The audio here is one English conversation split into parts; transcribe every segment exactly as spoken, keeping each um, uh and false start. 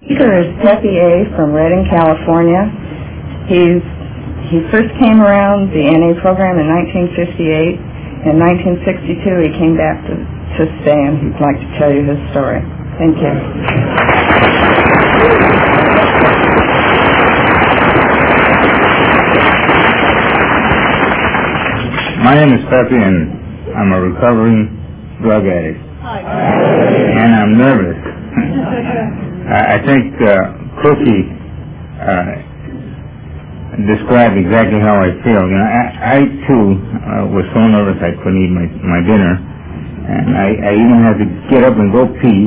speaker is Pepe A. from Redding, California. He's, he first came around the N A program in nineteen fifty-eight. In nineteen sixty-two, he came back to, to stay, and he'd like to tell you his story. Thank you. My name is Pepe, and I'm a recovering drug addict. And I'm nervous. I think uh, Cookie uh, described exactly how I feel. You know, I, I too uh, was so nervous I couldn't eat my, my dinner, and I, I even had to get up and go pee.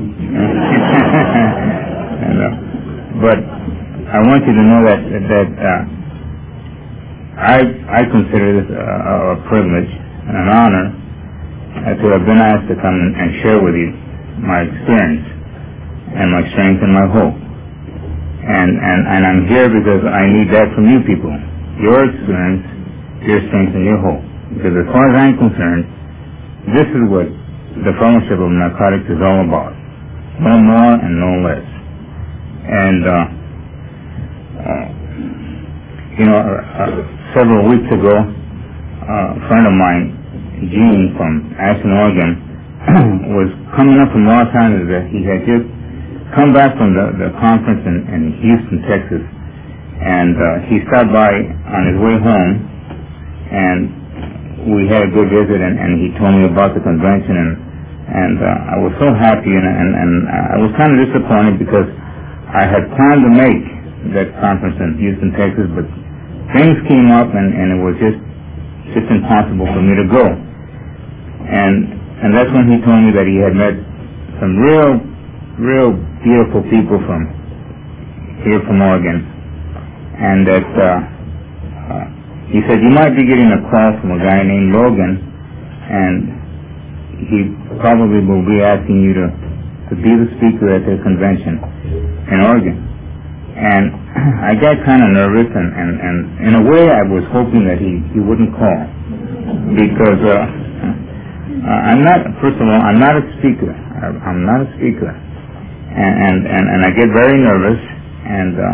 and, uh, but I want you to know that that uh, I I consider this a, a privilege and an honor uh, to have been asked to come and, and share with you my experience and my strength and my hope. And, and, and I'm here because I need that from you people. Your experience, your strength, and your hope. Because as far as I'm concerned, this is what the Fellowship of Narcotics is all about. No more and no less. And, uh, uh, you know, uh, uh, several weeks ago, uh, a friend of mine, Gene from Ashland, Oregon, was coming up from Los Angeles. He had just come back from the, the conference in, in Houston, Texas, and uh, he stopped by on his way home, and we had a good visit, and, and he told me about the convention, and and uh, I was so happy, and, and, and I was kind of disappointed because I had planned to make that conference in Houston, Texas, but things came up, and, and it was just just impossible for me to go. And and that's when he told me that he had met some real, real beautiful people from here from Oregon, and that uh, uh, he said you might be getting a call from a guy named Logan, and he probably will be asking you to, to be the speaker at the convention in Oregon. And I got kind of nervous, and, and, and in a way I was hoping that he, he wouldn't call, because uh, uh, I'm not, first of all, I'm not a speaker. I, I'm not a speaker. And, and, and I get very nervous, and uh,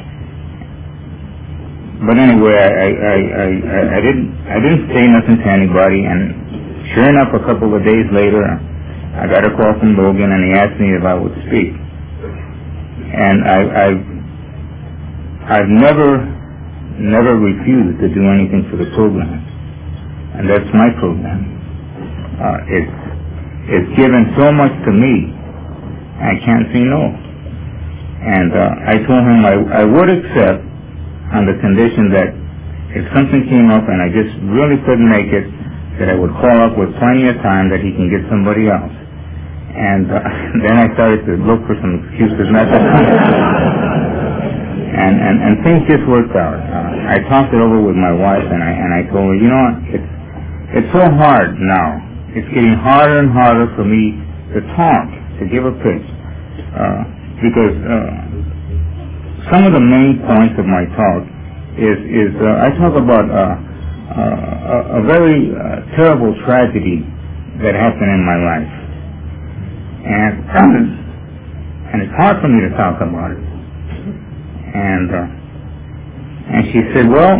but anyway, I, I, I, I, I didn't I didn't say nothing to anybody, and sure enough, a couple of days later, I got a call from Logan, and he asked me if I would speak. And I, I've I've never never refused to do anything for the program, and that's my program. Uh, it's it's given so much to me. I can't say no. And uh, I told him I, I would accept on the condition that if something came up and I just really couldn't make it, that I would call up with plenty of time that he can get somebody else. And uh, then I started to look for some excuses not to come. and, and, and things just worked out. Uh, I talked it over with my wife, and I, and I told her, you know what, it's, it's so hard now. It's getting harder and harder for me to talk, to give a pitch, uh, because uh, some of the main points of my talk is, is uh, I talk about uh, uh, a, a very uh, terrible tragedy that happened in my life, and and it's hard for me to talk about it. And uh, and she said, well,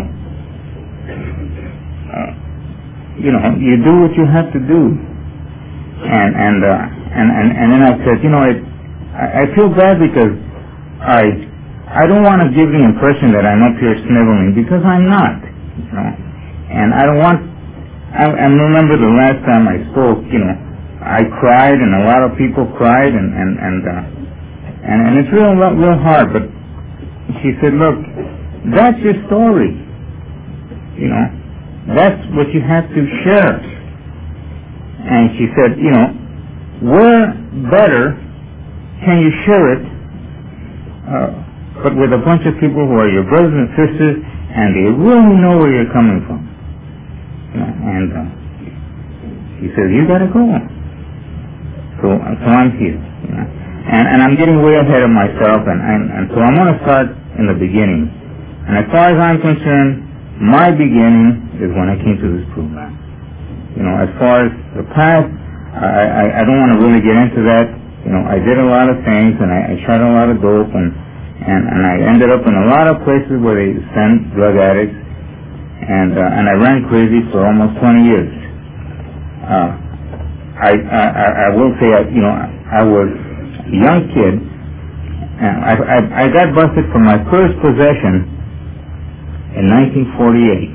uh, you know, you do what you have to do, and and. Uh, And, and and then I said, you know, it, I, I feel bad because I I don't want to give the impression that I'm up here sniveling, because I'm not, you know. And I don't want. I, I remember the last time I spoke, you know, I cried, and a lot of people cried, and and and uh, and, and it's real real hard. But she said, look, that's your story, you know. That's what you have to share. And she said, you know, where better can you share it, uh, but with a bunch of people who are your brothers and sisters, and they really know where you're coming from. You know, and uh, he says, you gotta go. So, so I'm here. You know, and, and I'm getting way ahead of myself, and, and, and so I'm going to start in the beginning. And as far as I'm concerned, my beginning is when I came to this program. You know, as far as the past, I, I, I don't want to really get into that. You know, I did a lot of things, and I, I shot a lot of dope, and, and, and I ended up in a lot of places where they sent drug addicts, and uh, and I ran crazy for almost twenty years. Uh, I, I I will say, I, you know, I was a young kid, and I, I, I got busted for my first possession in nineteen forty-eight.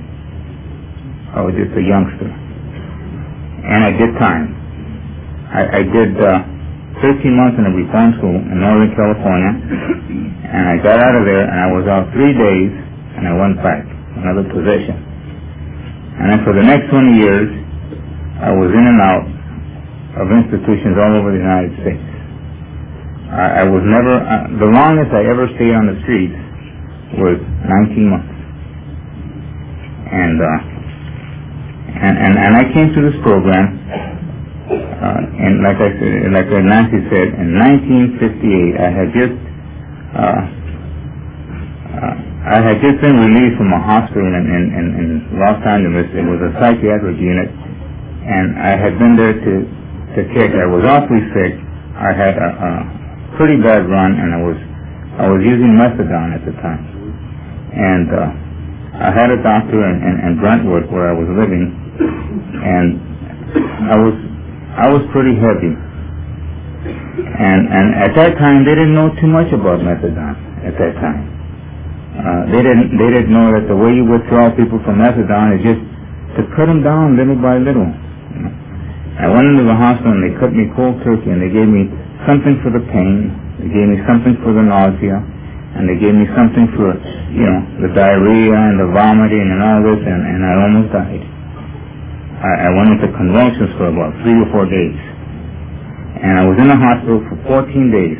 I was just a youngster, and I did time. I, I did uh, thirteen months in a reform school in Northern California, and I got out of there, and I was out three days, and I went back, another possession. And then for the next twenty years, I was in and out of institutions all over the United States. I, I was never, uh, the longest I ever stayed on the streets was nineteen months. And, uh, and, and, and I came to this program, uh, and like I said, like Nancy said, in nineteen fifty-eight, I had just, uh, uh, I had just been released from a hospital in, in, in, in Los Angeles. It was a psychiatric unit, and I had been there to, to kick. I was awfully sick. I had a, a pretty bad run, and I was, I was using methadone at the time. And, uh, I had a doctor in, in, in Brentwood where I was living, and I was I was pretty heavy. And and at that time they didn't know too much about methadone. At that time, uh, they didn't they didn't know that the way you withdraw people from methadone is just to cut them down little by little. You know? I went into the hospital and they cut me cold turkey, and they gave me something for the pain, they gave me something for the nausea, and they gave me something for, you know, the diarrhea and the vomiting and all this, and, and I almost died. I, I went into convulsions for about three or four days. And I was in the hospital for fourteen days.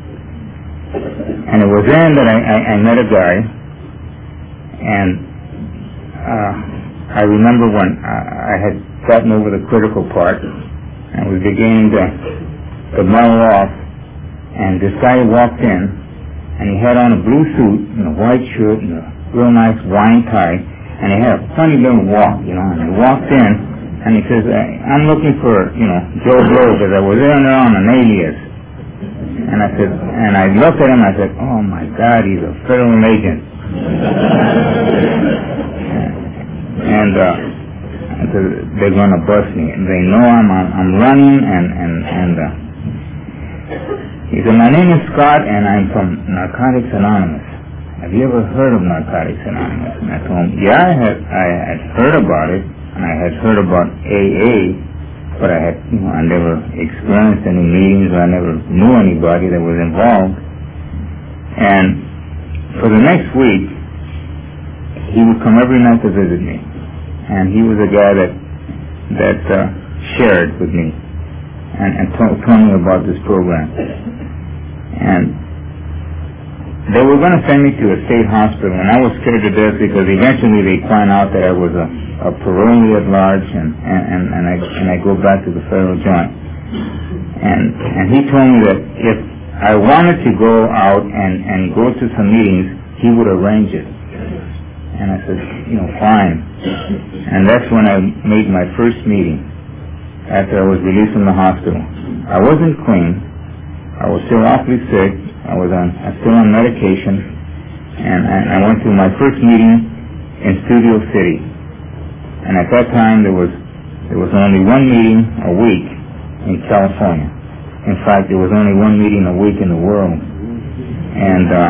And it was then that I, I, I met a guy, and uh, I remember when I, I had gotten over the critical part, and was beginning to, to mellow off, and this guy walked in, and he had on a blue suit and a white shirt and a real nice wine tie, and he had a funny little walk, you know, and he walked in, and he says, I'm looking for, you know, Joe Blow, because I was in there on an alias. And I said, and I looked at him, and I said, oh my God, he's a federal agent. and uh, I said, they're going to bust me. And they know I'm, I'm, I'm running, and, and, and, uh, he said, my name is Scott, and I'm from Narcotics Anonymous. Have you ever heard of Narcotics Anonymous? And I told him, yeah, I had, I had heard about it, and I had heard about A A, but I had, you know, I never experienced any meetings, or I never knew anybody that was involved. And for the next week, he would come every night to visit me, and he was a guy that that uh, shared with me and, and told, told me about this program. And they were going to send me to a state hospital, and I was scared to death because eventually they find out that I was a, a parolee at large, and, and, and, I, and I go back to the federal joint. And, and he told me that if I wanted to go out and, and go to some meetings, he would arrange it. And I said, you know, fine. And that's when I made my first meeting after I was released from the hospital. I wasn't clean. I was still awfully sick. I was on, I was still on medication, and, and I went to my first meeting in Studio City. And at that time, there was there was only one meeting a week in California. In fact, there was only one meeting a week in the world. And uh,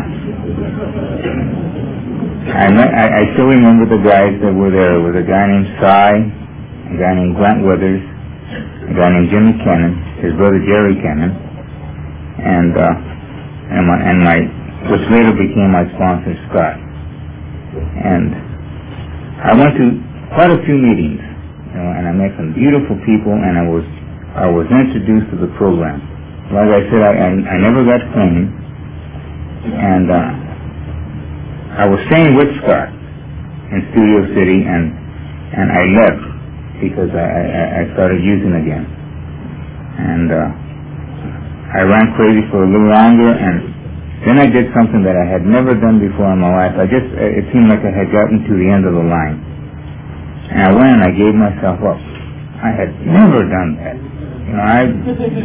I, met, I I still remember the guys that were there. There was a guy named Cy, a guy named Grant Withers, a guy named Jimmy Cannon, his brother Jerry Cannon, and uh, and my and my which later became my sponsor, Scott. And I went to quite a few meetings, you know, and I met some beautiful people, and I was I was introduced to the program. Like I said, I I, I never got clean, and uh, I was staying with Scott in Studio City, and and I left because I I, I started using again, and. Uh, I ran crazy for a little longer, and then I did something that I had never done before in my life. I just, it seemed like I had gotten to the end of the line. And I went and I gave myself up. I had never done that. You know, I,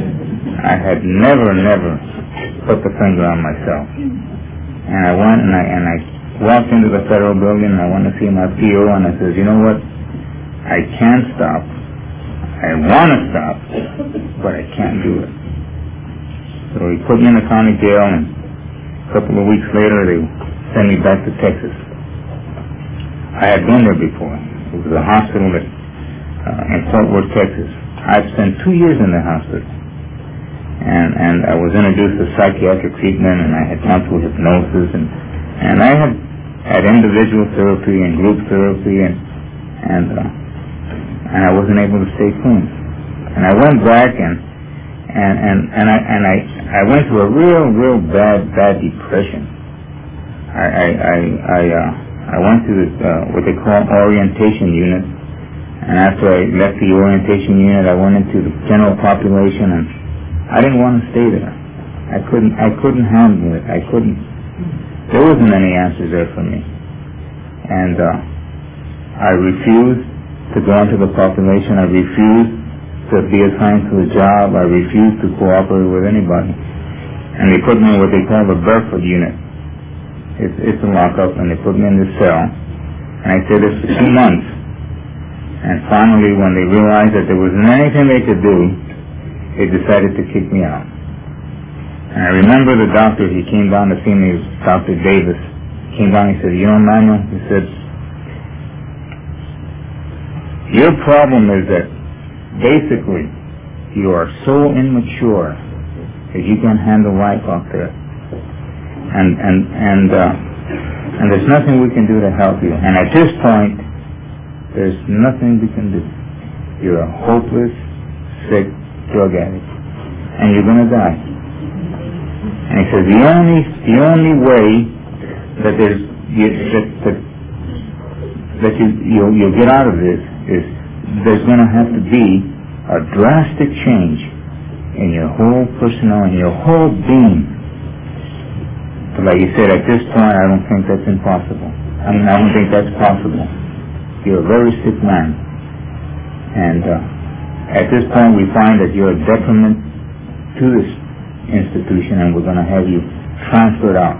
I had never, never put the finger on myself. And I went and I and I walked into the federal building and I went to see my P O and I said, you know what? I can't stop. I want to stop, but I can't do it. So he put me in the county jail, and a couple of weeks later they sent me back to Texas. I had been there before. It was a hospital that, uh, in Fort Worth, Texas. I'd spent two years in the hospital. And, and I was introduced to psychiatric treatment, and I had gone through hypnosis, and, and I had had individual therapy and group therapy, and and uh, and I wasn't able to stay clean. And I went back, and and and, and I and I, I went through a real, real bad, bad depression. I I I I, uh, I went to the, uh, what they call orientation unit, and after I left the orientation unit, I went into the general population, and I didn't want to stay there. I couldn't. I couldn't handle it. I couldn't. There wasn't any answers there for me, and uh, I refused to go into the population. I refused to be assigned to a job. I refused to cooperate with anybody, and they put me in what they call the Burford unit. It's, it's a lockup, and they put me in the cell, and I stayed there for two months. And finally, when they realized that there wasn't anything they could do, they decided to kick me out. And I remember the doctor, he came down to see me, Doctor Davis. He came down and he said, you know, Manuel, he said, your problem is that basically you are so immature that you can't handle life out there. And, and, and, uh, and there's nothing we can do to help you. And at this point, there's nothing we can do. You're a hopeless, sick drug addict. And you're going to die. And he says the only the only way that there's you, that that, that you you'll, you'll get out of this is there's going to have to be a drastic change in your whole personality, in your whole being. But like you said, at this point, I don't think that's impossible. I mean, I don't think that's possible. You're a very sick man, and uh, at this point, we find that you're a detriment to this institution, and we're going to have you transferred out.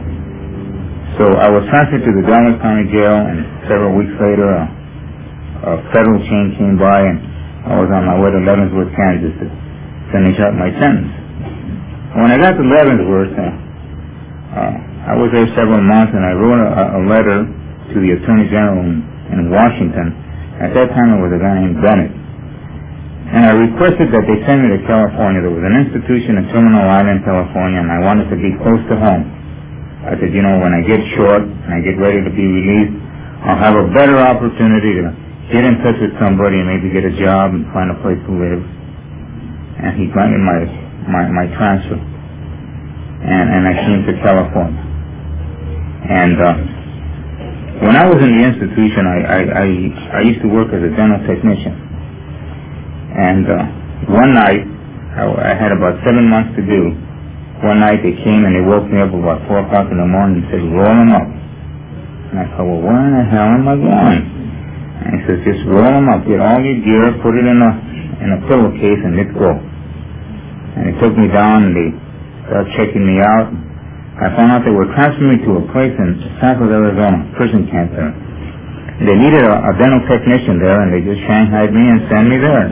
So I was transferred to the Delaware County Jail, and several weeks later, a, a federal chain came by, and I was on my way to Leavenworth, Kansas, to finish up my sentence. When I got to Leavenworth, uh, uh, I was there several months, and I wrote a, a letter to the Attorney General in, in Washington. At that time, it was a guy named Bennett. And I requested that they send me to California. There was an institution in Terminal Island, California, and I wanted to be close to home. I said, you know, when I get short and I get ready to be released, I'll have a better opportunity to get in touch with somebody and maybe get a job and find a place to live. And he granted my my, my transfer. And, and I came to California. And uh, when I was in the institution, I, I, I, I used to work as a dental technician. And uh, one night, I, I had about seven months to do. One night they came and they woke me up about four o'clock in the morning and said, roll them up. And I thought, well, where in the hell am I going? And he says, just roll them up, get all your gear, put it in a in a pillowcase, and let's go. And they took me down and they started checking me out. I found out they were transferring me to a place in Santos, Arizona, prison camp there. They needed a, a dental technician there, and they just shanghaied me and sent me there.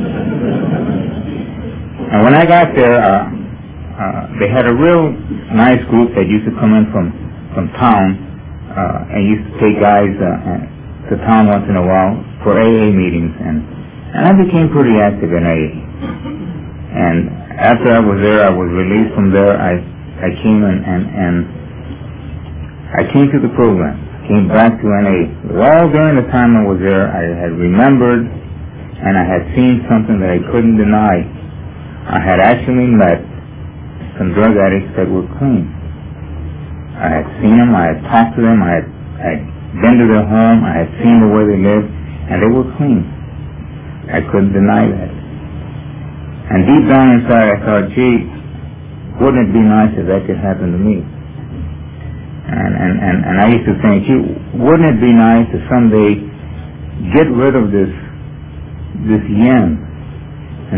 And when I got there, uh, uh, they had a real nice group that used to come in from, from town uh, and used to take guys uh, to town once in a while for A A meetings. And, and I became pretty active in A A. And after I was there, I was released from there. I, I came and, and, and I came to the program. Came back to N A. All during the time I was there, I had remembered and I had seen something that I couldn't deny. I had actually met some drug addicts that were clean. I had seen them, I had talked to them, I had, I had been to their home, I had seen the way they lived, and they were clean. I couldn't deny that. And deep down inside I thought, gee, wouldn't it be nice if that could happen to me? And, and, and, and I used to think, gee, wouldn't it be nice to someday get rid of this this yen? And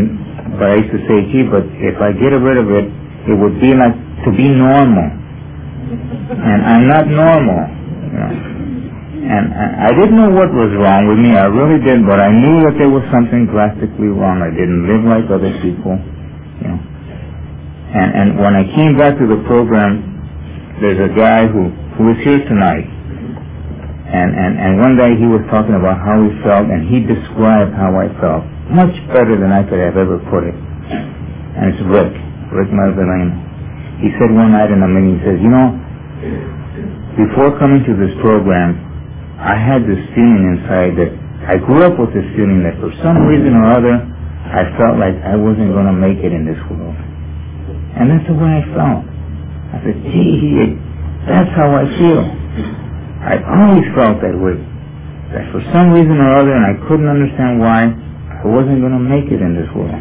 but I used to say, gee, but if I get rid of it, it would be like to be normal. And I'm not normal, you know. And I didn't know what was wrong with me. I really didn't, but I knew that there was something drastically wrong. I didn't live like other people, you know. And, and when I came back to the program, there's a guy who, who is here tonight. And, and, and one day he was talking about how he felt, and he described how I felt much better than I could have ever put it. And it's Rick, Rick Marzolino. He said one night in a meeting, he says, you know, before coming to this program, I had this feeling inside that I grew up with this feeling that for some reason or other, I felt like I wasn't going to make it in this world. And that's the way I felt. I said, gee, that's how I feel. I always felt that way. That for some reason or other, and I couldn't understand why, I wasn't going to make it in this world.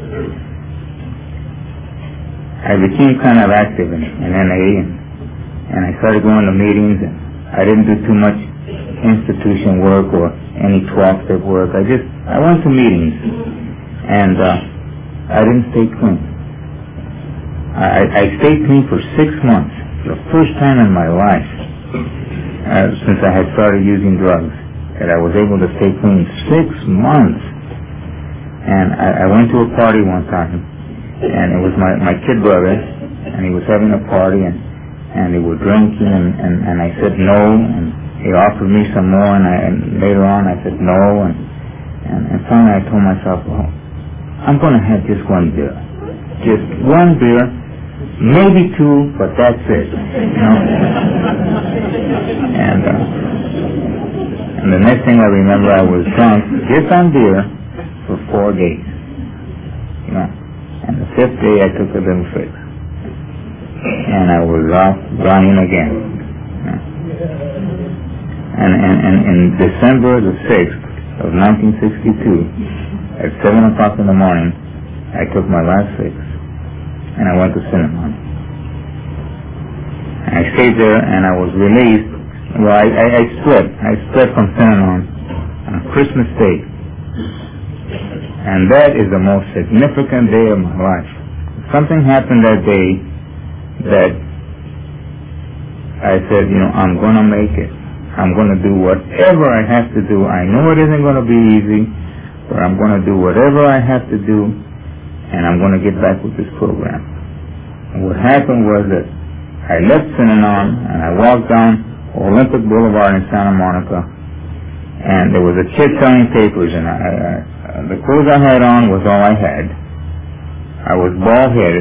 I became kind of active in, in N A, and, and I started going to meetings, and I didn't do too much institution work or any twelve-step work. I just, I went to meetings, and uh, I didn't stay clean. I, I stayed clean for six months, the first time in my life, uh, since I had started using drugs, that I was able to stay clean six months. And I, I went to a party one time, and it was my, my kid brother, and he was having a party, and, and they were drinking, and, and, and I said no, and he offered me some more, and, I, and later on I said no, and, and, and finally I told myself, well, I'm going to have just one beer. Just one beer, maybe two, but that's it, you know. And, uh, and the next thing I remember, I was drunk just on beer for four days, you know. And the fifth day I took a little fix, and I was off running again. You know? And, and, and in December the sixth of nineteen sixty-two, at seven o'clock in the morning, I took my last fix, and I went to Cinnamon. And I stayed there, and I was released. Well, I, I, I split. I split from Cinnamon on Christmas Day. And that is the most significant day of my life. Something happened that day that I said, you know, I'm going to make it. I'm going to do whatever I have to do. I know it isn't going to be easy, but I'm going to do whatever I have to do, and I'm going to get back with this program. And what happened was that I left Synanon, and I walked down Olympic Boulevard in Santa Monica, and there was a kid selling papers, and I, I, the clothes I had on was all I had. I was bald-headed,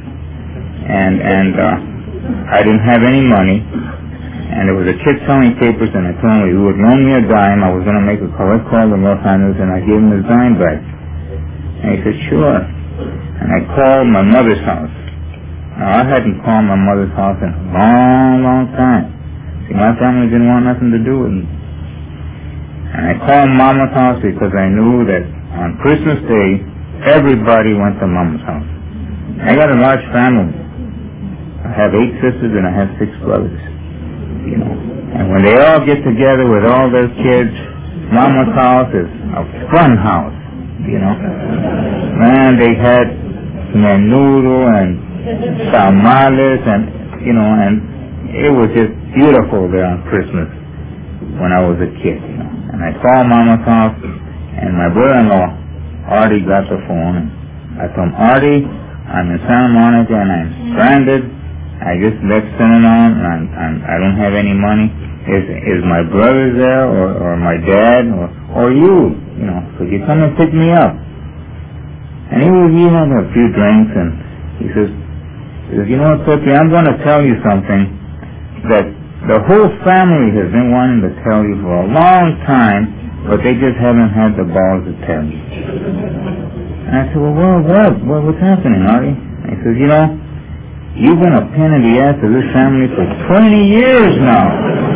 and and uh, I didn't have any money. And there was a kid selling papers, and I told him he would loan me a dime. I was going to make a collect call to Los Angeles, and I gave him his dime back. And he said, sure. And I called my mother's house. Now, I hadn't called my mother's house in a long, long time. See, my family didn't want nothing to do with me. And I called Mama's house because I knew that on Christmas Day, everybody went to Mama's house. I got a large family. I have eight sisters, and I have six brothers. You know, and when they all get together with all their kids, Mama's house is a fun house, you know. Man, they had menudo and tamales, and, you know, and it was just beautiful there on Christmas when I was a kid, you know. And I called Mama's house, and my brother-in-law, Artie, got the phone, and I told him, Artie, I'm in Santa Monica, and I'm stranded. I just left Synanon, and, and I don't have any money. Is is my brother there, or, or my dad, or or you? You know, could you come and pick me up? And he was, he had a few drinks, and he says, he says, you know, Tookie, I'm going to tell you something that the whole family has been wanting to tell you for a long time, but they just haven't had the balls to tell you. And I said, well, well what? what? What's happening, Artie? And he says, you know, you've been a pain in the ass of this family for twenty years now.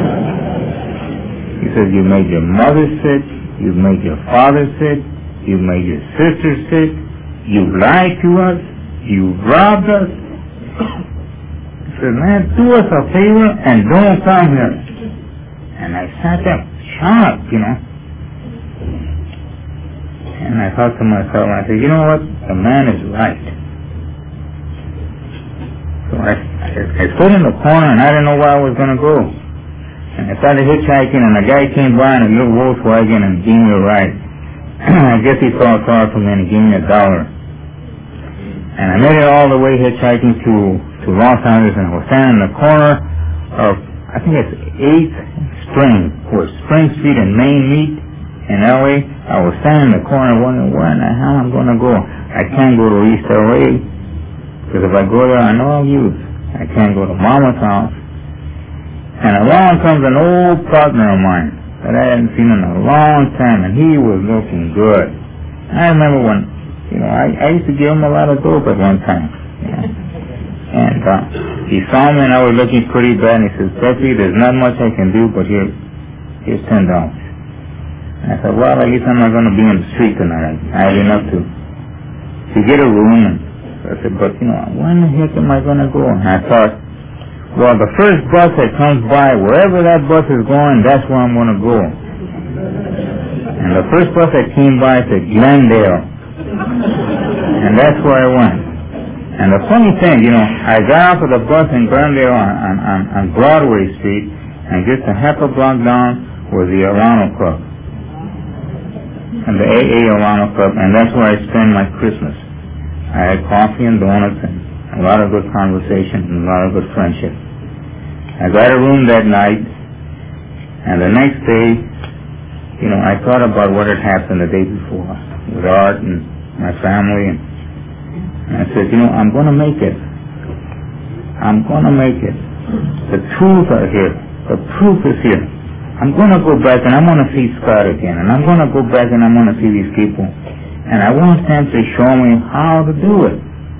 He says, you made your mother sick, you've made your father sick, you've made your sister sick, you've lied to us, you've robbed us. He said, man, do us a favor and don't come here. And I sat there shocked, you know. And I thought to myself, I said, you know what? the man is right. So I, I, I stood in the corner and I didn't know where I was going to go. And I started hitchhiking and a guy came by in a little Volkswagen and gave me a ride. I guess he saw sorry for me and he gave me a dollar. And I made it all the way hitchhiking to, to Los Angeles, and I was standing in the corner of, I think it's eighth Spring, where Spring Street and Main meet in L A. I was standing in the corner wondering where in the hell I'm going to go. I can't go to East L A, because if I go there I know I'll use. I can't go to Mama's house. And along comes an old partner of mine that I hadn't seen in a long time, and he was looking good. I remember when, you know, I, I used to give him a lot of dope at one time. You know? And uh, he saw me and I was looking pretty bad, and he says, Becky, there's not much I can do, but here, here's ten dollars. And I said, well, at least I'm not going to be in the street tonight. I have enough to, to get a room. And so I said, but, you know, when the heck am I going to go? And I thought, well, the first bus that comes by, wherever that bus is going, that's where I'm going to go. And the first bus that came by said Glendale. And that's where I went. And the funny thing, you know, I got off of the bus in Glendale on, on, on, on Broadway Street, and just a half a block down was the Alano Club. And the A A Alano Club, and that's where I spend my Christmas. I had coffee and donuts and a lot of good conversation and a lot of good friendship. I got a room that night, and the next day, you know, I thought about what had happened the day before with Art and my family, and, and I said, you know, I'm going to make it. I'm going to make it. The truth are here. The proof is here. I'm going to go back and I'm going to see Scott again, and I'm going to go back and I'm going to see these people, and I want them to show me how to do it.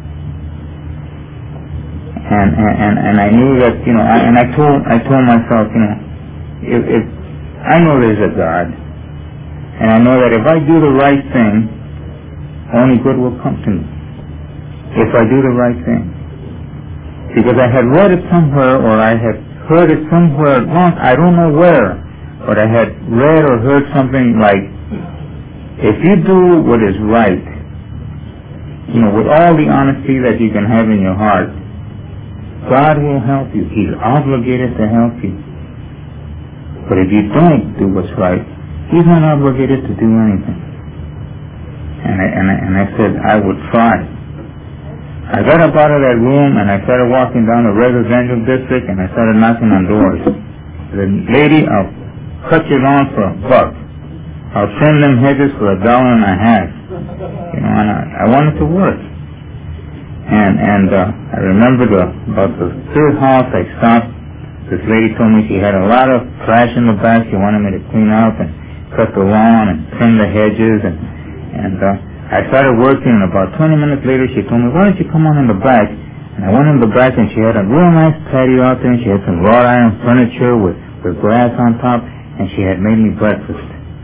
And and, and, and I knew that, you know, I, and I told I told myself, you know, if, if I know there's a God, and I know that if I do the right thing, only good will come to me. If I do the right thing, because I had read it somewhere, or I had heard it somewhere once, I don't know where, but I had read or heard something like, if you do what is right, you know, with all the honesty that you can have in your heart, God will help you. He's obligated to help you. But if you don't do what's right, He's not obligated to do anything. And I, and I, and I said I would try. I got up out of that room and I started walking down the residential district, and I started knocking on doors. The lady, I'll cut your lawn for a buck. I'll trim them hedges for a dollar and a half. You know, and I, I wanted to work. And and uh, I remember the, about the third house I stopped, this lady told me she had a lot of trash in the back. She wanted me to clean up and cut the lawn and trim the hedges. And, and uh, I started working, and about twenty minutes later she told me, why don't you come on in the back? And I went in the back, and she had a real nice patio out there, and she had some wrought iron furniture with, with glass on top, and she had made me breakfast.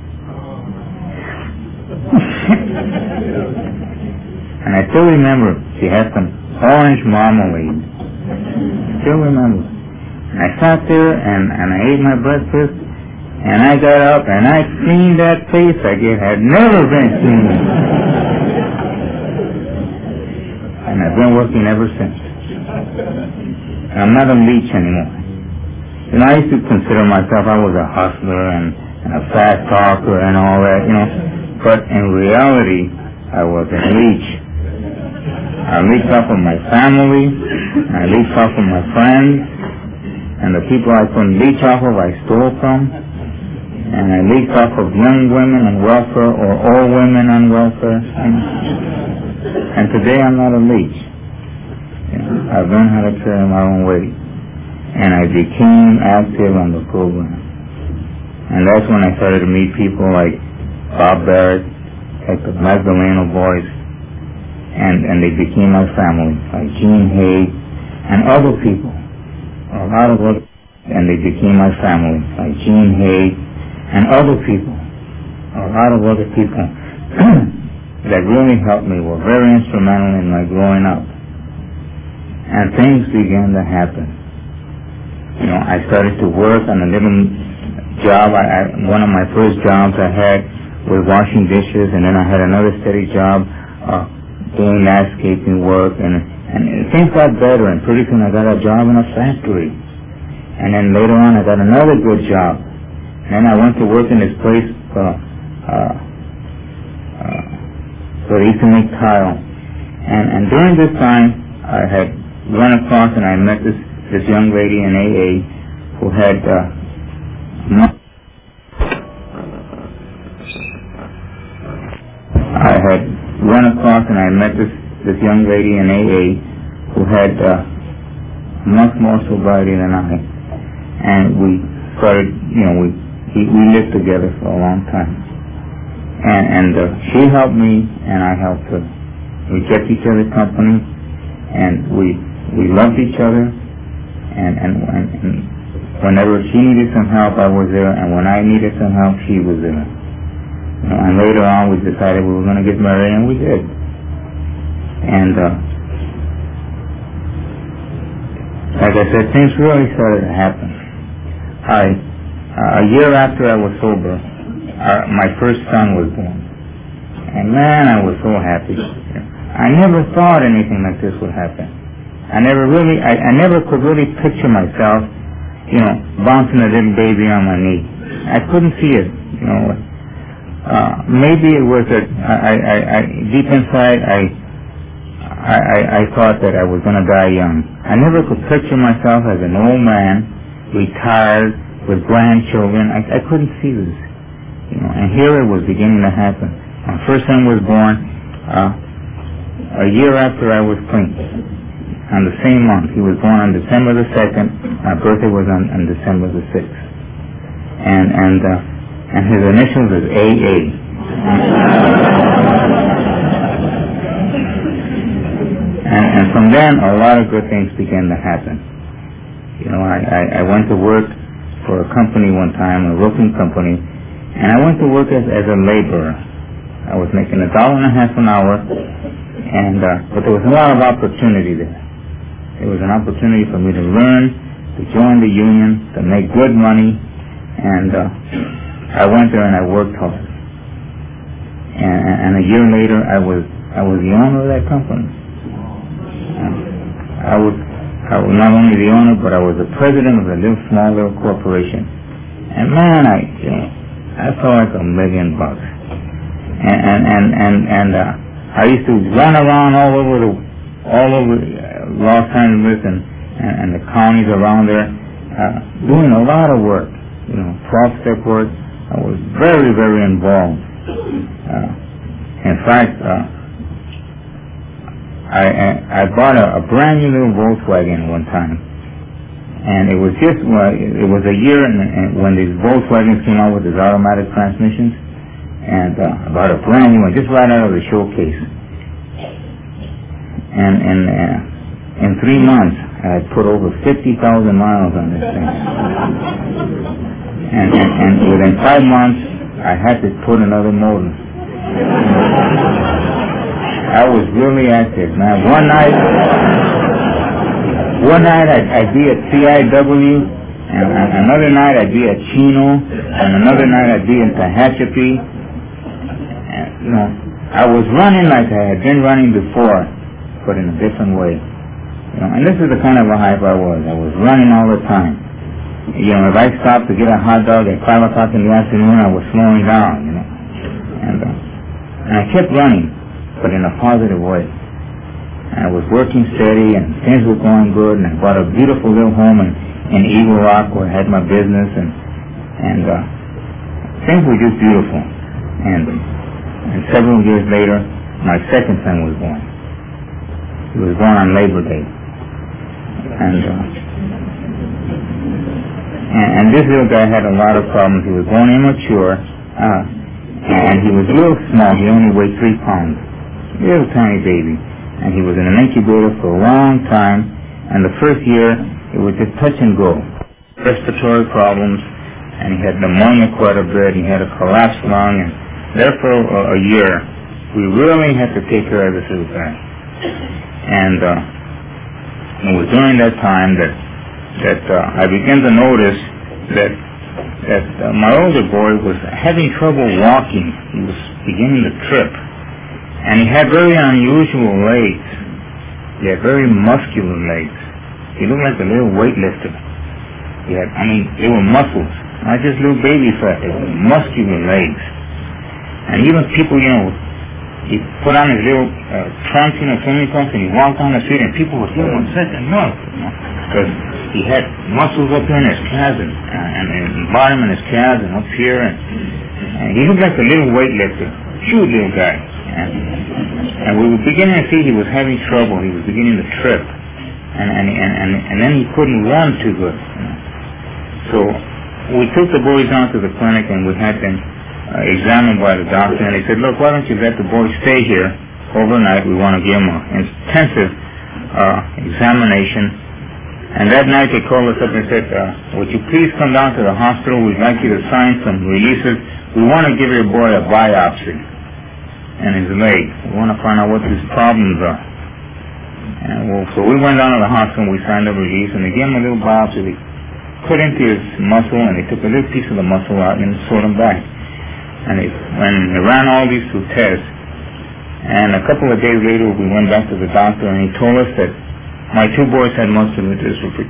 And I still remember she had some orange marmalade. Still remember. And I sat there and, and I ate my breakfast, and I got up and I cleaned that face like it had never been cleaned. And I've been working ever since. And I'm not a leech anymore. You know, I used to consider myself, I was a hustler and, and a fast talker and all that, you know. But in reality, I was a leech. I leached off of my family, I leached off of my friends, and the people I couldn't leech off of, I stole from, and I leached off of young women on welfare or old women on welfare. And, and today I'm not a leech. You know, I've learned how to carry my own weight, and I became active on the program. And that's when I started to meet people like Bob Barrett, like the Magdaleno boys, and, and they became my family, like Gene Haig, and other people, a lot of other, and they became my family, like Gene Haig, and other people, a lot of other people that really helped me, were very instrumental in my growing up. And things began to happen. You know, I started to work on a little job. I, I, one of my first jobs I had was washing dishes, and then I had another steady job uh, doing landscaping work, and, and things got better, and pretty soon I got a job in a factory. And then later on I got another good job. And then I went to work in this place uh, uh, uh, where they used to make tile. And, and during this time I had run across and I met this, this young lady in A A who had uh, I had run across and I met this, this young lady in A A who had uh, much more sobriety than I. And we started, you know, we, we, we lived together for a long time. And, and uh, she helped me and I helped her. We kept each other company and we, we loved each other. And, and, and, and whenever she needed some help, I was there. And when I needed some help, she was there. You know, and later on, we decided we were going to get married, and we did. And uh, like I said, things really started to happen. I, uh, a year after I was sober, uh, my first son was born. And man, I was so happy. I never thought anything like this would happen. I never really, I, I never could really picture myself, you know, bouncing a little baby on my knee. I couldn't see it, you know. Uh, maybe it was that I, I, I, deep inside, I, I, I, I thought that I was going to die young. I never could picture myself as an old man, retired, with grandchildren. I, I couldn't see this, you know. And here it was beginning to happen. My first son was born uh, a year after I was clean. On the same month, he was born on December the second. My birthday was on, on December the sixth. And and. Uh, And his initials is A A. and, and from then, a lot of good things began to happen. You know, I, I, I went to work for a company one time, a roofing company, and I went to work as, as a laborer. I was making a dollar and a half an hour, and uh, but there was a lot of opportunity there. There was an opportunity for me to learn, to join the union, to make good money, and uh, I went there and I worked hard. And, and a year later, I was I was the owner of that company. Uh, I was I was not only the owner, but I was the president of a little small little corporation. And man, I you know, I felt like a million bucks. And and and and, and uh, I used to run around all over the all over uh, Los Angeles and, and and the counties around there, uh, doing a lot of work. You know, twelve-step work. I was very, very involved. Uh, in fact, uh, I, I I bought a, a brand new little Volkswagen one time, and it was just well, it was a year and, and when these Volkswagens came out with these automatic transmissions, and uh, I bought a brand new one just right out of the showcase. And and uh, in three months, I had put over fifty thousand miles on this thing. And, and, and within five months, I had to put another motor. I was really active, man. One night, one night I'd, I'd be at C I W, and, and another night I'd be at Chino, and another night I'd be in Tehachapi. And, you know, I was running like I had been running before, but in a different way. You know, and this is the kind of a hype I was. I was running all the time. You know, if I stopped to get a hot dog at five o'clock in the afternoon, I was slowing down, you know. And, uh, and I kept running, but in a positive way. And I was working steady, and things were going good, and I bought a beautiful little home in, in Eagle Rock where I had my business, and and uh, things were just beautiful. And, and several years later, my second son was born. He was born on Labor Day. And... Uh, And, and this little guy had a lot of problems. He was born immature, uh, and he was a little small. He only weighed three pounds. Little tiny baby. And he was in an incubator for a long time. And the first year, it was just touch and go. Respiratory problems, and he had pneumonia quite a bit. He had a collapsed lung, and there for a, a year, we really had to take care of this little guy. And uh, it was during that time that that uh, I began to notice that that uh, my older boy was having trouble walking. He was beginning to trip. And he had very unusual legs. He had very muscular legs. He looked like a little weightlifter. He had, I mean, they were muscles, not just little baby fat. They were muscular legs. And even people, you know, he put on his little uh, trunks, you know, swimming trunks, and he walked down the street, and people would say, "Oh, second look," you know, because he had muscles up here in his calves, and, and, and in the bottom in his calves, and up here, and, and he looked like a little weightlifter, huge little guy. And, and we were beginning to see he was having trouble. He was beginning to trip, and and and and, and then he couldn't run too good. You know. So we took the boys down to the clinic, and we had them Uh, examined by the doctor, and he said, "Look, why don't you let the boy stay here overnight? We want to give him an intensive uh, examination." And that night they called us up and said, uh, "Would you please come down to the hospital? We'd like you to sign some releases. We want to give your boy a biopsy in his leg. We want to find out what his problems are." And well, so we went down to the hospital, and we signed a release, and they gave him a little biopsy. They put into his muscle, and they took a little piece of the muscle out and sewed him back. And they, when they ran all these two tests, and a couple of days later we went back to the doctor, and he told us that my two boys had muscular dystrophy.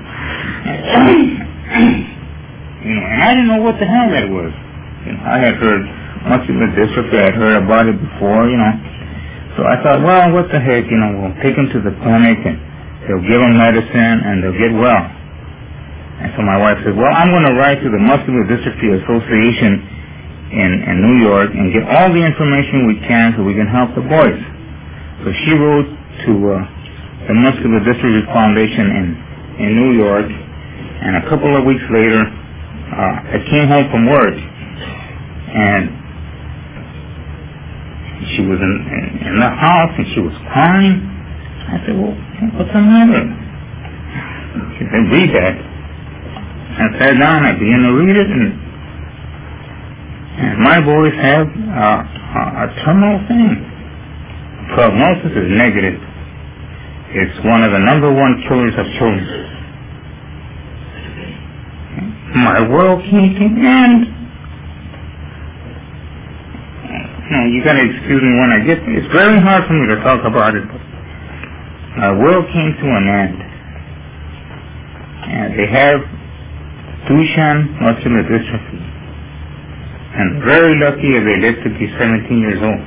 You know, and I didn't know what the hell that was. You know, I had heard muscular dystrophy, I had heard about it before, you know. So I thought, well, what the heck, you know, we'll take them to the clinic, and they'll give them medicine, and they'll get well. And so my wife said, well, I'm going to write to the Muscular Dystrophy Association in, in New York and get all the information we can so we can help the boys. So she wrote to uh, the Muscular Dystrophy Foundation in, in New York, and a couple of weeks later, uh, I came home from work, and she was in, in, in the house, and she was crying. I said, well, what's the matter? She said, read that. I sat down, I began to read it, and And my boys have uh, a terminal thing. Prognosis is negative. It's one of the number one killers of children. My world came to an end. No, you gotta excuse me when I get there. It's very hard for me to talk about it, but my world came to an end. And they have Duchenne muscular dystrophy. And very lucky if they live to be seventeen years old.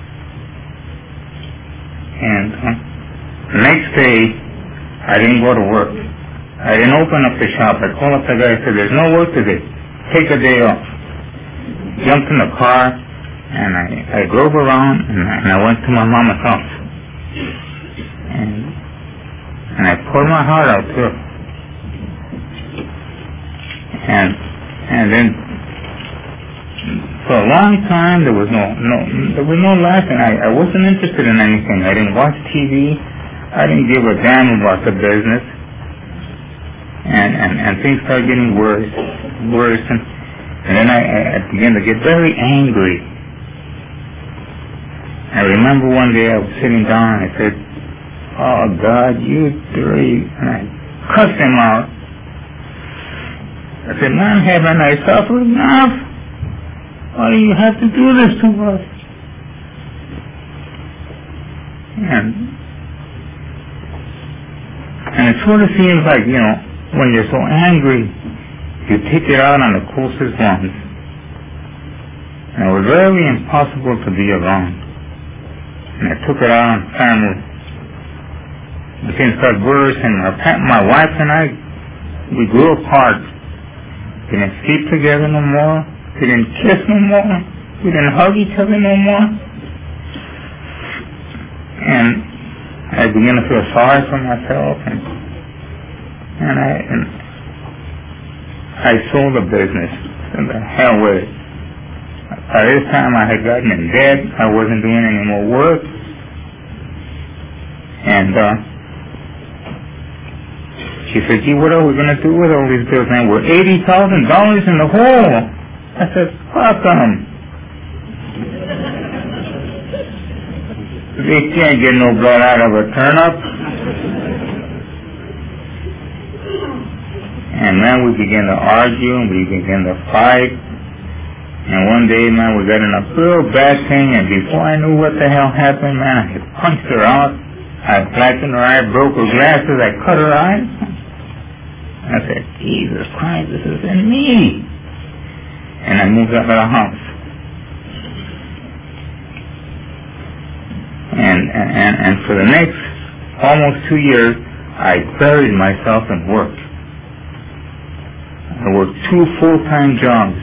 And uh, the next day, I didn't go to work. I didn't open up the shop. I called up the guy and said, there's no work today. Take a day off. Jumped in the car, and I, I drove around, and I, and I went to my mama's house. And, and I poured my heart out to her. And, and then, for a long time, there was no, no, there was no laughing. I, I wasn't interested in anything. I didn't watch T V. I didn't give a damn about the business. And, and, and things started getting worse, worse. And, and then I, I began to get very angry. I remember one day I was sitting down and I said, oh God, you dirty, and I cussed him out. I said, man, haven't I suffered enough? Why do you have to do this to us? And, and it sort of seems like, you know, when you're so angry, you take it out on the closest ones. And it was very impossible to be around. And I took it out on family. The things got worse, and my, my wife and I, we grew apart. We didn't sleep together no more. We didn't kiss no more. We didn't hug each other no more. And I began to feel sorry for myself, and and I and I sold the business. And the hell with it. By this time I had gotten in debt. I wasn't doing any more work. And uh, she said, gee, what are we going to do with all these bills? And we're eighty thousand dollars in the hole. I said, fuck them. They can't get no blood out of a turnip. And then we began to argue, and we began to fight. And one day, man, we got in a real bad thing, and before I knew what the hell happened, man, I had punched her out. I flattened her eye, broke her glasses, I cut her eyes. I said, Jesus Christ, this is in me. And I moved out of the house. And, and, and for the next almost two years, I buried myself in work. I worked two full-time jobs.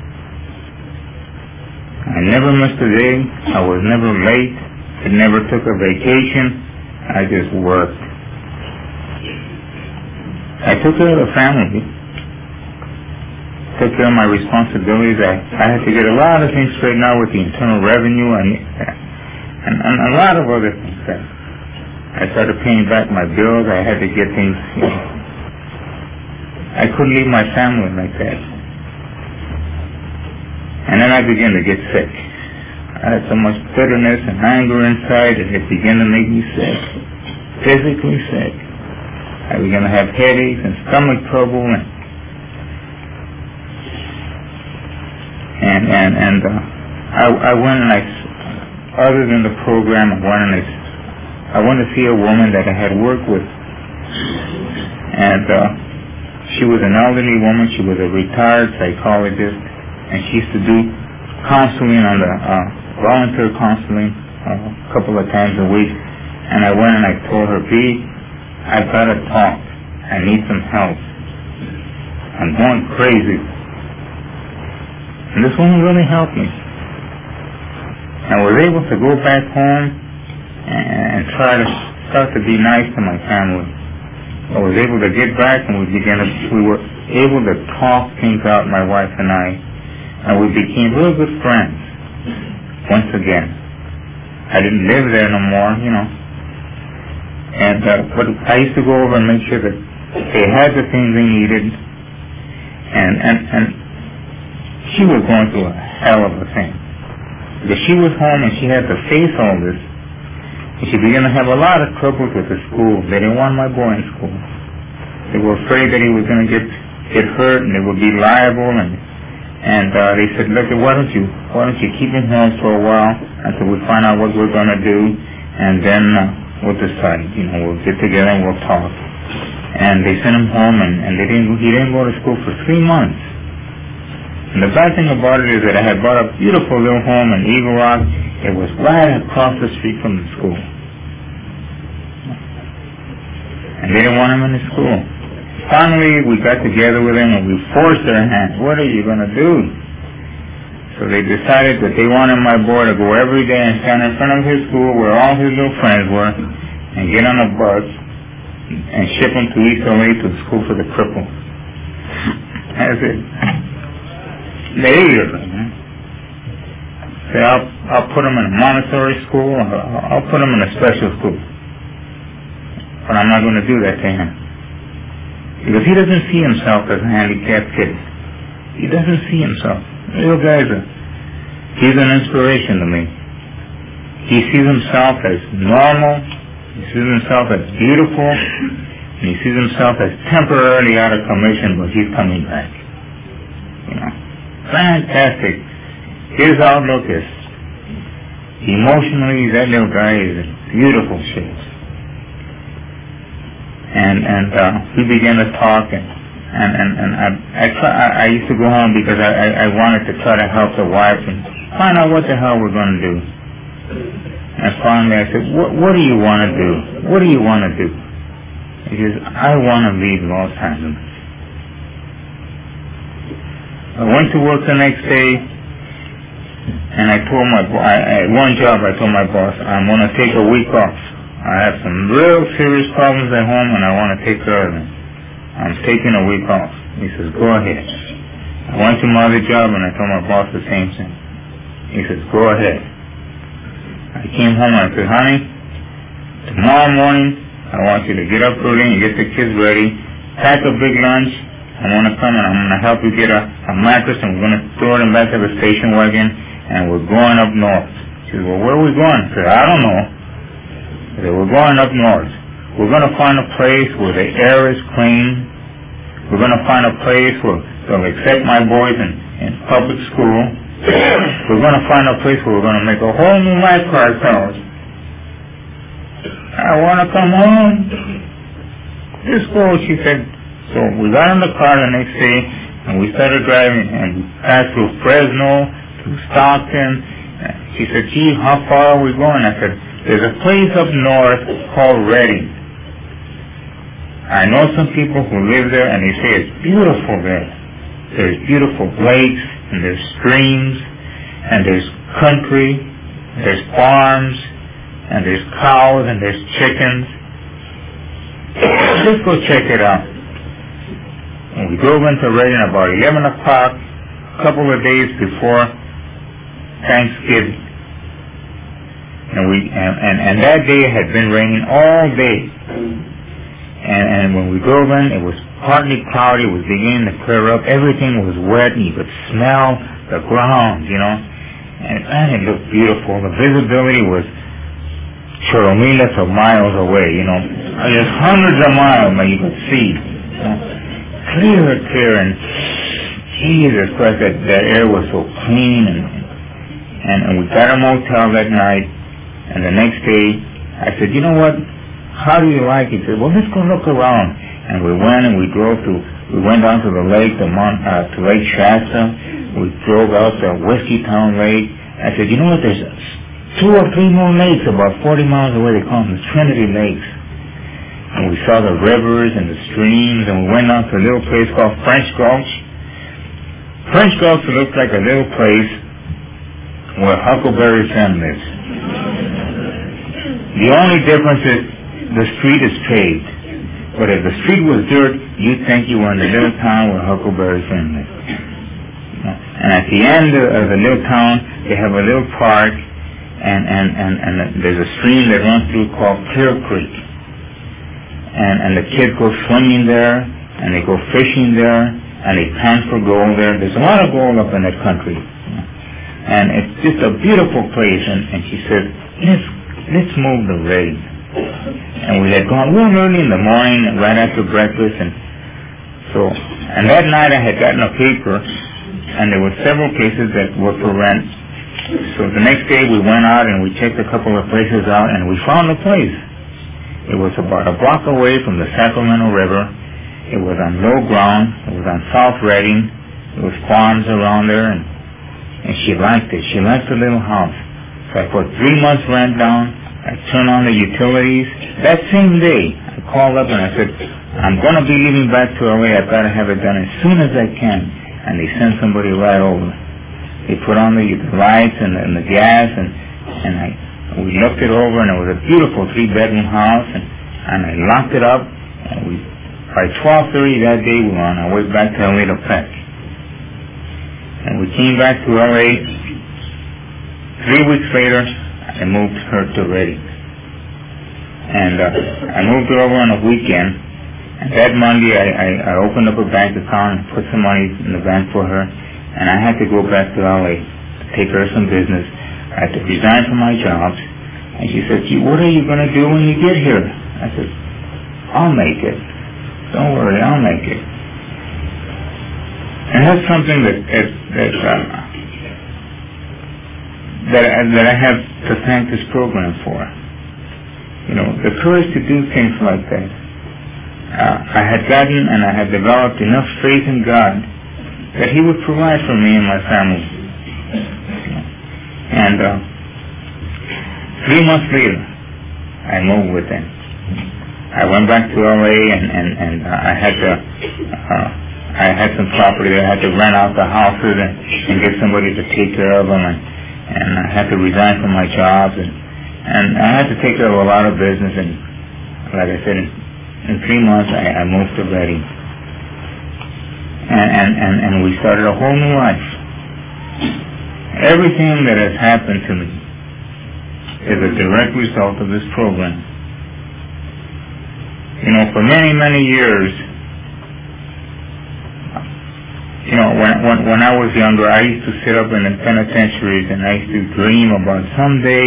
I never missed a day. I was never late. I never took a vacation. I just worked. I took care of the family. Took care of my responsibilities. I, I had to get a lot of things straightened out with the Internal Revenue and, and, and a lot of other things. I started paying back my bills. I had to get things, you know. I couldn't leave my family like that. And then I began to get sick. I had so much bitterness and anger inside that it began to make me sick, physically sick. I began to have headaches and stomach trouble, and and and, and uh, I, I went and I, other than the program, I went and I, I went to see a woman that I had worked with, and uh, she was an elderly woman. She was a retired psychologist. And she used to do counseling on the uh, volunteer counseling uh, a couple of times a week. And I went and I told her, B, I've got to talk. I need some help. I'm going crazy. And this woman really helped me. I was able to go back home and try to start to be nice to my family. I was able to get back, and we began to, we were able to talk things out, my wife and I. And we became real good friends once again. I didn't live there no more, you know. And uh, but I used to go over and make sure that they had the things they needed. And and and she was going through a hell of a thing, because she was home and she had to face all this. And she began to have a lot of troubles with the school. They didn't want my boy in school. They were afraid that he was going to get get hurt and they would be liable. And And uh, they said, look, why don't you why don't you keep him home for a while until we find out what we're going to do, and then uh, we'll decide. You know, we'll get together and we'll talk. And they sent him home, and, and they didn't. He didn't go to school for three months. And the bad thing about it is that I had bought a beautiful little home in Eagle Rock. It was right across the street from the school, and they didn't want him in the school. Finally, we got together with them and we forced their hand. What are you going to do? So they decided that they wanted my boy to go every day and stand in front of his school where all his little friends were and get on a bus and ship him to East L A to the school for the crippled. That's it. They hated him. Say, I'll, I'll put him in a Montessori school. I'll, I'll put him in a special school. But I'm not going to do that to him. Because he doesn't see himself as a handicapped kid. He doesn't see himself. Little guys are, he's an inspiration to me. He sees himself as normal. He sees himself as beautiful. And he sees himself as temporarily out of commission, but he's coming back. You know, fantastic. His outlook is, emotionally, that little guy is in beautiful shape. And and uh, we began to talk, and and and, and I I, try, I I used to go home because I, I I wanted to try to help the wife and find out what the hell we're going to do. And finally I said, what what do you want to do? What do you want to do? He says, I want to leave Los Angeles. I went to work the next day, and I told my boss, I, at one job I told my boss, I'm going to take a week off. I have some real serious problems at home and I want to take care of them. I'm taking a week off. He says, go ahead. I went to my other job and I told my boss the same thing. He says, go ahead. I came home and I said, honey, tomorrow morning I want you to get up early and get the kids ready, pack a big lunch. I want to come and I'm going to help you get a, a mattress and we're going to throw it in back of the station wagon and we're going up north. She said, well, where are we going? I said, I don't know. I said, we're going up north. We're going to find a place where the air is clean. We're going to find a place where they'll accept my boys in, in public school. we're going to find a place where we're going to make a whole new life for ourselves. I want to come home. Just go, she said. So we got in the car the next day, and we started driving, and we passed through Fresno, through Stockton. She said, gee, how far are we going? I said, there's a place up north called Redding. I know some people who live there, and they say it's beautiful there. There's beautiful lakes, and there's streams, and there's country, there's farms, and there's cows, and there's chickens. Let's go check it out. And we drove into Redding about eleven o'clock, a couple of days before Thanksgiving. And we and, and, and that day it had been raining all day. And, and when we drove in, it was partly cloudy, it was beginning to clear up, everything was wet, and you could smell the ground, you know. And man, it looked beautiful. The visibility was miles of miles away, you know. Just hundreds of miles that you could see. You know? Clear, clear, and Jesus Christ, that, that air was so clean. And, and, and we got a motel that night, and the next day, I said, you know what? How do you like it? He said, well, let's go look around. And we went and we drove to, we went down to the lake, the Mont, uh, to Lake Shasta. We drove out to Whiskey Town Lake. I said, you know what, there's two or three more lakes about forty miles away. They call them the Trinity Lakes. And we saw the rivers and the streams, and we went down to a little place called French Gulch. French Gulch looks like a little place where Huckleberry Finn lives. The only difference is the street is paved. But if the street was dirt, you'd think you were in the little town where Huckleberry Finn lives. And at the end of the little town, they have a little park, and, and, and, and there's a stream that runs through called Clear Creek. And, and the kids go swimming there, and they go fishing there, and they pan for gold there. There's a lot of gold up in that country. And it's just a beautiful place. And, and she said, let's, let's move the Redding. And we had gone real early in the morning, right after breakfast. And so, and that night I had gotten a paper, and there were several places that were for rent. So the next day we went out and we checked a couple of places out, and we found a place. It was about a block away from the Sacramento River. It was on low ground. It was on South Redding. There was farms around there, and, and she liked it. She liked the little house. So I put three months rent down. I turned on the utilities. That same day, I called up and I said, I'm going to be leaving back to L A. I've got to have it done as soon as I can. And they sent somebody right over. They put on the lights and the, and the gas, and, and I, we looked it over, and it was a beautiful three-bedroom house, and, and I locked it up, and we, by twelve thirty that day, we were on our way back to L A to pack. And we came back to L A. Three weeks later, I moved her to Redding. And uh, I moved her over on a weekend, and that Monday, I, I, I opened up a bank account and put some money in the bank for her, and I had to go back to L A to take care of some business. I had to resign from my jobs. And she said, gee, what are you going to do when you get here? I said, I'll make it. Don't worry, I'll make it. And that's something that that that, uh, that, that I have to thank this program for. You know, the courage to do things like that. Uh, I had gotten and I had developed enough faith in God that He would provide for me and my family. And uh, three months later, I moved with them. I went back to L A and and, and uh, I had to uh, I had some property there. I had to rent out the houses and, and get somebody to take care of them, and, and I had to resign from my job, and and I had to take care of a lot of business. And like I said, in, in three months, I, I moved to Redding, and, and and and we started a whole new life. Everything that has happened to me is a direct result of this program. You know, for many, many years, you know, when, when, when I was younger, I used to sit up in the penitentiaries and I used to dream about someday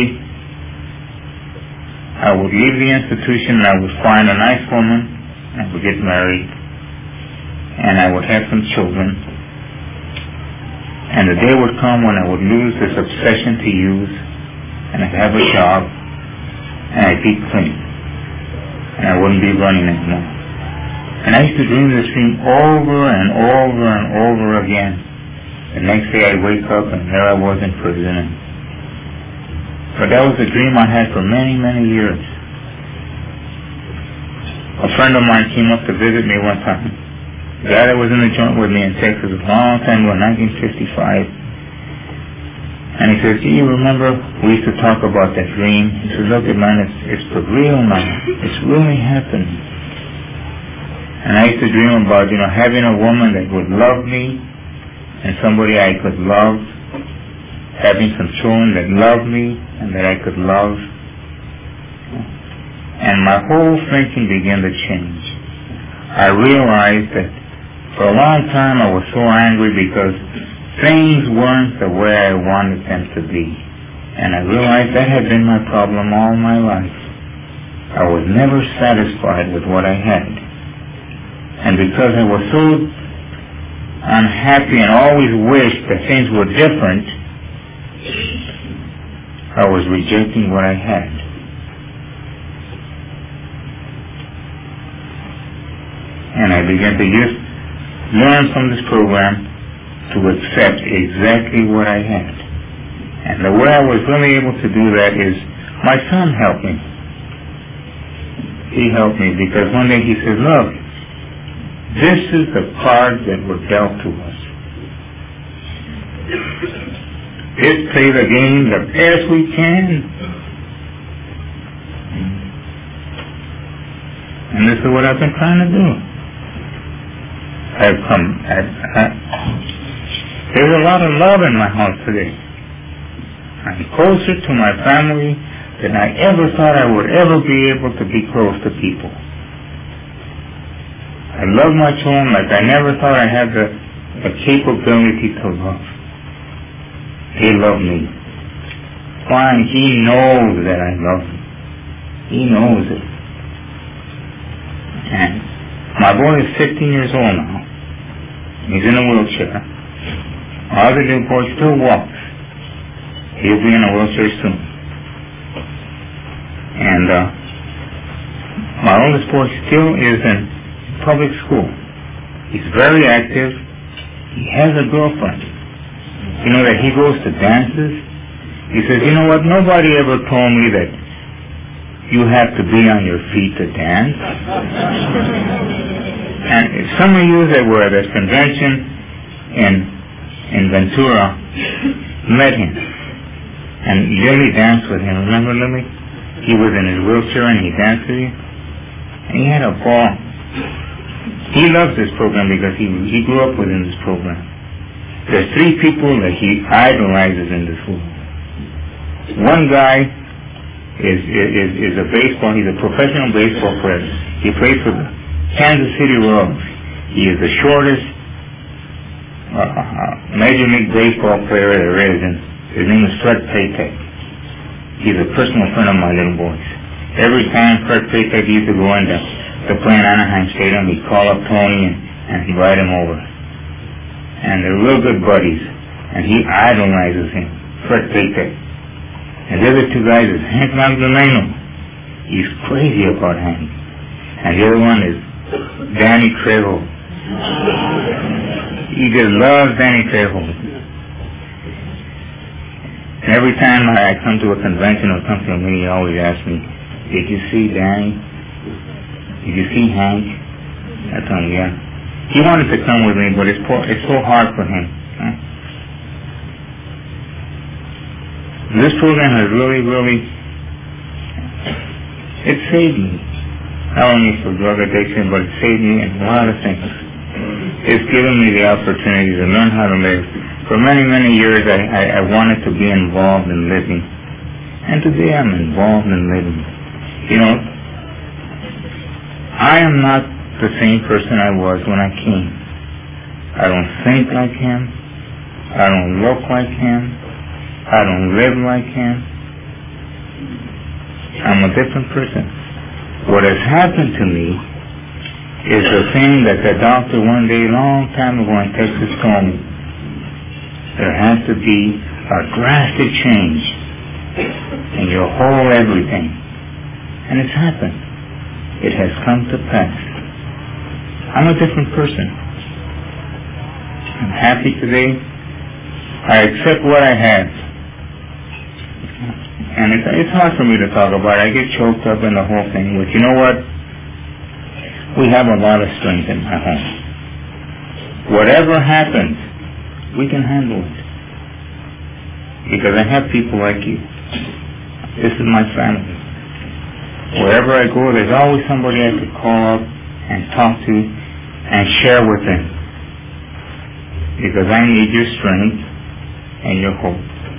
I would leave the institution and I would find a nice woman and I would get married and I would have some children And the day would come when I would lose this obsession to use, and I'd have a job, and I'd be clean, and I wouldn't be running anymore. And I used to dream this dream over and over and over again. The next day I'd wake up and there I was in prison. But that was a dream I had for many, many years. A friend of mine came up to visit me one time. The guy that was in the joint with me in Texas a long time ago, nineteen fifty-five. And he says, do you remember we used to talk about that dream? He said, look, man, it's, it's for real now. It's really happening. And I used to dream about, you know, having a woman that would love me and somebody I could love, having some children that love me and that I could love. And my whole thinking began to change. I realized that for a long time I was so angry because things weren't the way I wanted them to be. And I realized that had been my problem all my life. I was never satisfied with what I had. And because I was so unhappy and always wished that things were different, I was rejecting what I had. And I began to just learn from this program to accept exactly what I had. And the way I was really able to do that is my son helped me. He helped me because one day he said, look, this is the cards that were dealt to us. Let's play the game the best we can. And this is what I've been trying to do. I've come, I've, I, there's a lot of love in my house today. I'm closer to my family than I ever thought I would ever be able to be close to people. I love my children like I never thought I had the, the capability to love. They love me. Fine, he knows that I love him. He knows it. And my boy is fifteen years old now. He's in a wheelchair. Our other little boy still walks. He'll be in a wheelchair soon. And uh, my oldest boy still is in public school. He's very active. He has a girlfriend. You know that he goes to dances. He says, you know what, nobody ever told me that you have to be on your feet to dance. And some of you that were at a convention in in Ventura met him. And Lily danced with him. Remember Lily? He was in his wheelchair and he danced with you. And he had a ball. He loves this program because he he grew up within this program. There's three people that he idolizes in this world. One guy is is is a baseball. He's a professional baseball player. He plays for the Kansas City Royals. He is the shortest uh, uh, Major League Baseball player there is, and his name is Fred Paytech. He's a personal friend of my little boy's. Every time Fred Paytech used to go in to, to play in Anaheim Stadium, he'd call up Tony and, and he'd ride him over. And they're real good buddies, and he idolizes him, Fred Paytech. And the other two guys is Hank Magdaleno. He's crazy about Hank. And the other one is Danny Trejo. He just loves Danny Trejo. And every time I come to a convention or something, he always asks me, did you see Danny? Did you see Hank? I tell him, yeah. He wanted to come with me, but it's, po- it's so hard for him. Huh? This program has really, really, it saved me. Not only for drug addiction, but it saved me in a lot of things. It's given me the opportunity to learn how to live. For many, many years, I, I, I wanted to be involved in living. And today I'm involved in living. You know, I am not the same person I was when I came. I don't think like him. I don't look like him. I don't live like him. I'm a different person. What has happened to me is the thing that the doctor one day, long time ago in Texas, told me. There has to be a drastic change in your whole everything. And it's happened. It has come to pass. I'm a different person. I'm happy today. I accept what I have. And it's, it's hard for me to talk about it. I get choked up in the whole thing. But you know what? We have a lot of strength in my home. Whatever happens, we can handle it. Because I have people like you. This is my family. Wherever I go, there's always somebody I could call up and talk to and share with them. Because I need your strength and your hope.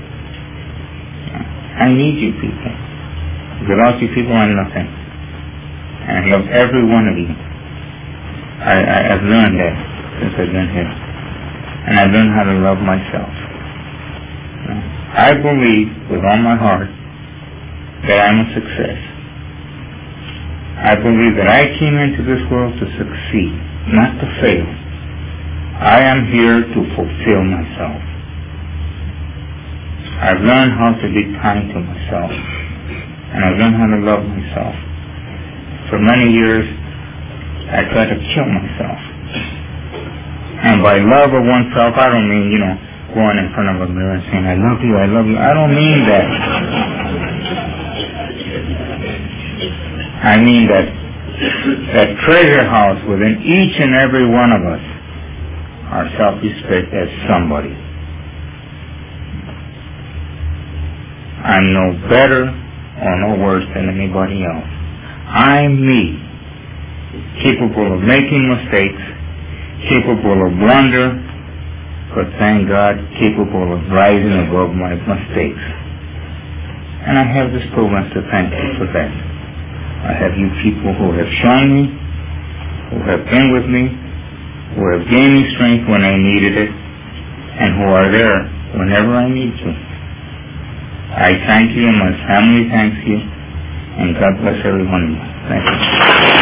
I need you people. Without you people, I'm nothing. And I love every one of you. I, I, I've learned that since I've been here. And I've learned how to love myself. I believe with all my heart that I'm a success. I believe that I came into this world to succeed, not to fail. I am here to fulfill myself. I've learned how to be kind to myself, and I've learned how to love myself. For many years, I tried to kill myself. And by love of oneself, I don't mean, you know, going in front of a mirror and saying, I love you, I love you. I don't mean that. I mean that that treasure house within each and every one of us, our self-respect as somebody. I'm no better or no worse than anybody else. I'm me, capable of making mistakes, capable of blunder, but thank God, capable of rising above my mistakes. And I have this program to thank you for that. I have you people who have shown me, who have been with me, who have given me strength when I needed it, and who are there whenever I need to. I thank you, and my family thanks you, and God bless every one of you. Thank you.